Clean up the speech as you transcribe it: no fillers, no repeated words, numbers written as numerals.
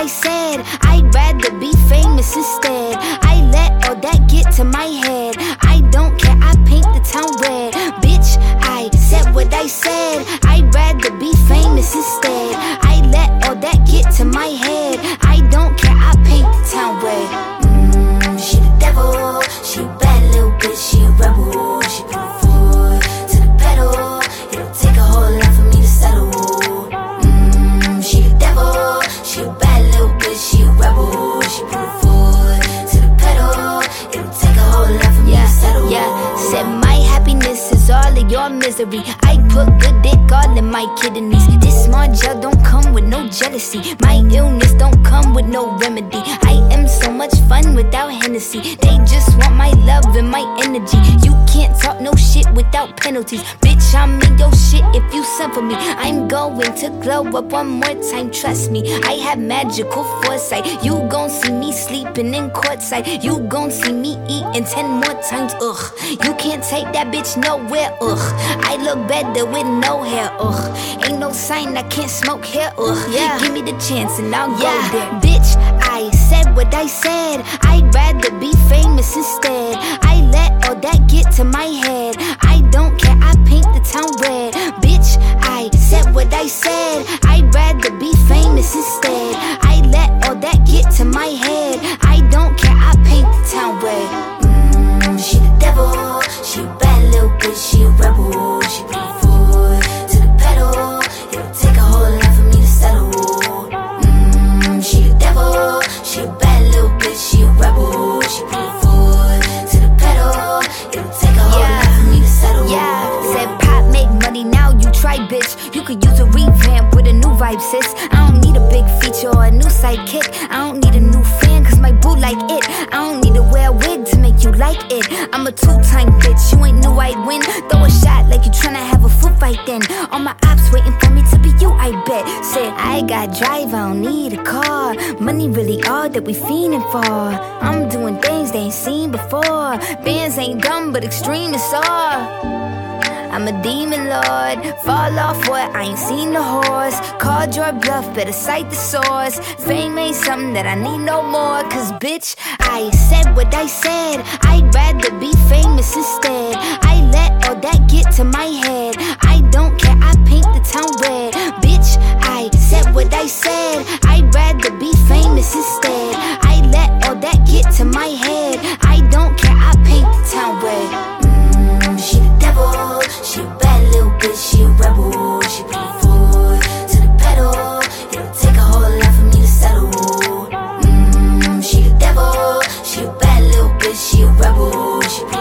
I said, I'd rather be famous instead. I let all that get to my head. I don't care, I paint the town red. Bitch, I said what I said. I'd rather be famous instead. I let all that get to my head. I don't care, I paint the town red. She the devil, she a bad little bitch, she a rebel. She put her foot to the pedal. It'll take a whole lot for me to settle. She the devil, she a bad little bitch, she a rebel. She put her foot to the pedal. It'll take a whole lot for me to settle. Said my happiness is all of your misery. I put good dick all in my kidneys. This small gel don't come with no jealousy. My illness don't come with no remedy. I am so much fun without Hennessy. They just want my love and my energy. You can't talk no shit without penalties. Bitch, I'm in your shit if you send for me. I'm going to glow up one more time, trust me. I have magical foresight. You gon' see me sleeping in courtside. You gon' see me eating 10 more times, ugh. You can't take that bitch nowhere, ugh. I look better with no hair, ugh. Ain't no sign I can't smoke here, ugh. Give me the chance and I'll go there. Bitch, I said what I said. I'd rather be famous instead. I let all that get to my head. I don't care, I paint the town red. Bitch, I said what I said. I'd rather be famous instead. I let all that get to my head. I don't care, I paint the town red. She the devil, she a bad little bitch, she a rebel. She put her foot to the pedal. It'll take a whole lot for me to settle. She the devil, she a bad little bitch, she a rebel. She put her foot to the pedal. It'll take a whole lot for me to settle. Said pop make money, now you try, bitch. You could use a revamp with a new vibe, sis. I don't need a big feature or a new sidekick. I don't need a new fan, cause my boo like it. I don't need to wear a wig to make you like it. I'm a two-time bitch, you ain't knew I'd win. Throw a shot like you tryna have a foot fight then. All my ops waiting for me to be you, I bet. Said I got drive, I don't need a car. Money really all that we fiending for. I'm doing things they ain't seen before. Bands ain't dumb but extreme is all. I'm a demon lord, fall off what, I ain't seen the horse. Called your bluff, better cite the source. Fame ain't something that I need no more. Cause bitch, I said what I said. I'd rather be famous instead. I let all that get to my head. I don't care, I paint the town red. Bitch, I said what I said. I'd rather be famous instead. I let all that get to my head. I don't care, I paint the town red. She the devil, she a bad little bitch, she a rebel. She put her foot to the pedal. It'll take a whole lot for me to settle. She the devil, she a bad little bitch, she a rebel. She